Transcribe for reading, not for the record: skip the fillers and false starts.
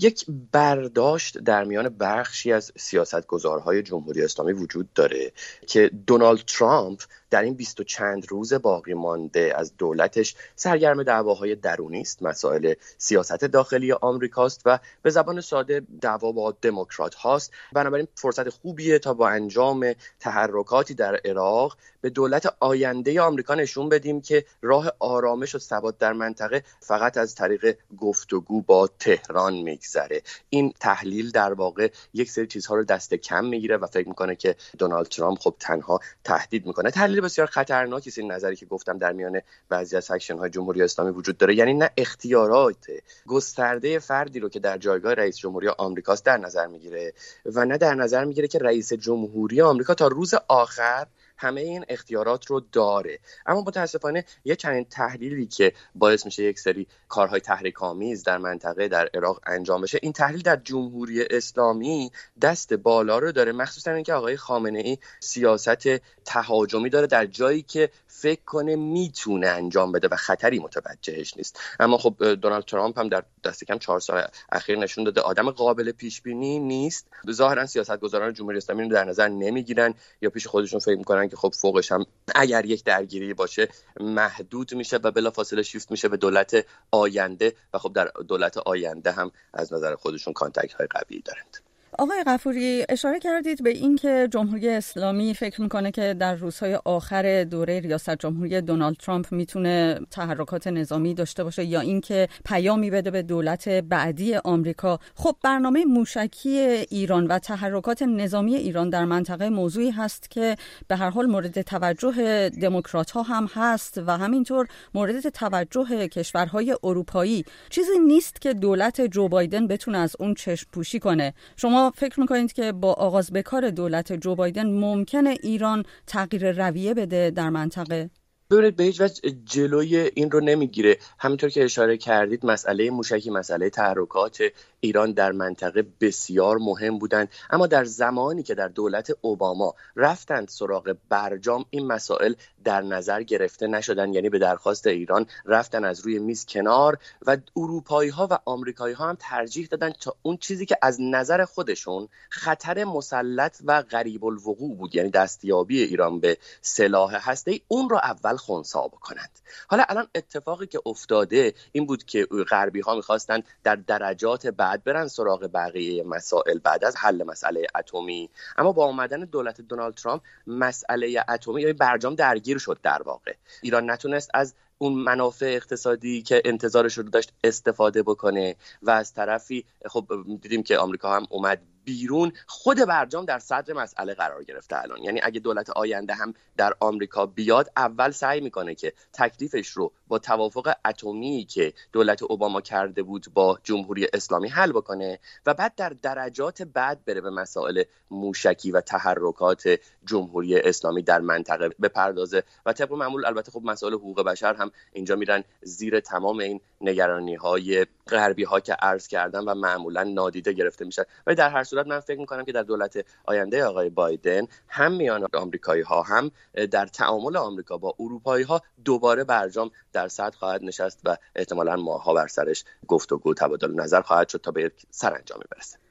یک برداشت در میان بخشی از سیاستگزارهای جمهوری اسلامی وجود داره که دونالد ترامپ در این 20 و چند روز باقی مانده از دولتش سرگرم دعواهای درونی است، مسائل سیاست داخلی آمریکاست و به زبان ساده دعوا با دموکرات هاست. بنابراین فرصت خوبیه تا با انجام تحرکاتی در عراق به دولت آینده آمریکا نشون بدیم که راه آرامش و ثبات در منطقه فقط از طریق گفتگو با تهران میگذره. این تحلیل در واقع یک سری چیزها رو دست کم میگیره و فکر میکنه که دونالد ترامپ خب تنها تهدید میکنه. تحلیل بسیار خطرناکی است این نظری که گفتم در میان بعضی از سکشن های جمهوری اسلامی وجود داره، یعنی نه اختیارات گسترده فردی رو که در جایگاه رئیس جمهوری آمریکاست در نظر میگیره و نه در نظر میگیره که رئیس جمهوری آمریکا تا روز آخر همه این اختیارات رو داره. اما متاسفانه یک چنین تحلیلی که باعث میشه یک سری کارهای تحریک‌آمیز در منطقه در عراق انجام بشه، این تحلیل در جمهوری اسلامی دست بالا رو داره، مخصوصا اینکه آقای خامنه‌ای سیاست تهاجمی داره در جایی که فکر کنه میتونه انجام بده و خطری متوجهش نیست. اما خب دونالد ترامپ هم در دست کم 4 سال اخیر نشون داده آدم قابل پیش بینی نیست. ظاهرا سیاستگزاران جمهوری اسلامی رو در نظر نمیگیرن یا پیش خودشون فکر میکنن که خب فوقش هم اگر یک درگیری باشه محدود میشه و بلافاصله شیفت میشه به دولت آینده و خب در دولت آینده هم از نظر خودشون کانتکت های قوی دارند. آقای غفوری، اشاره کردید به این که جمهوری اسلامی فکر میکنه که در روزهای آخر دوره ریاست جمهوری دونالد ترامپ میتونه تحرکات نظامی داشته باشه یا این که پیامی بده به دولت بعدی آمریکا. خب برنامه موشکی ایران و تحرکات نظامی ایران در منطقه موضوعی هست که به هر حال مورد توجه دموکرات ها هم هست و همینطور مورد توجه کشورهای اروپایی. چیزی نیست که دولت جو بایدن بتونه از اون چشم پوشی کنه. شما فکر میکنید که با آغاز به کار دولت جو بایدن ممکنه ایران تغییر رویه بده در منطقه؟ ببینید به هیچ وجه جلوی این رو نمیگیره. همینطور که اشاره کردید مسئله موشکی، مسئله تحرکات ایران در منطقه بسیار مهم بودند، اما در زمانی که در دولت اوباما رفتند سراغ برجام این مسائل در نظر گرفته نشدن، یعنی به درخواست ایران رفتن از روی میز کنار و اروپایی ها و آمریکایی ها هم ترجیح دادن تا اون چیزی که از نظر خودشون خطر مسلط و قریب الوقوع بود، یعنی دستیابی ایران به سلاح هسته‌ای، اون رو اول خنثی بکنند. حالا الان اتفاقی که افتاده این بود که غربی ها می‌خواستند در درجات بعد برن سراغ بقیه مسائل بعد از حل مسئله اتمی، اما با اومدن دولت دونالد ترامپ مسئله اتمی یعنی برجام درگیر شد. در واقع ایران نتونست از اون منافع اقتصادی که انتظارش رو داشت استفاده بکنه و از طرفی خب دیدیم که آمریکا هم اومد بیرون. خود برجام در صدر مسئله قرار گرفته الان، یعنی اگه دولت آینده هم در آمریکا بیاد اول سعی میکنه که تکلیفش رو با توافق اتمی که دولت اوباما کرده بود با جمهوری اسلامی حل بکنه و بعد در درجات بعد بره به مسائل موشکی و تحرکات جمهوری اسلامی در منطقه بپردازه و طبق معمول البته خب مسائل حقوق بشر هم اینجا میرن زیر تمام این نگرانی‌های غربی ها که عرض کردم و معمولا نادیده گرفته میشن. ولی در هر صورت من فکر میکنم که در دولت آینده آقای بایدن هم میان آمریکایی ها هم در تعامل آمریکا با اروپایی ها دوباره برجام در صدر خواهد نشست و احتمالاً ماها بر سرش گفتگو تبادل نظر خواهد شد تا به یک سرانجامی برسه.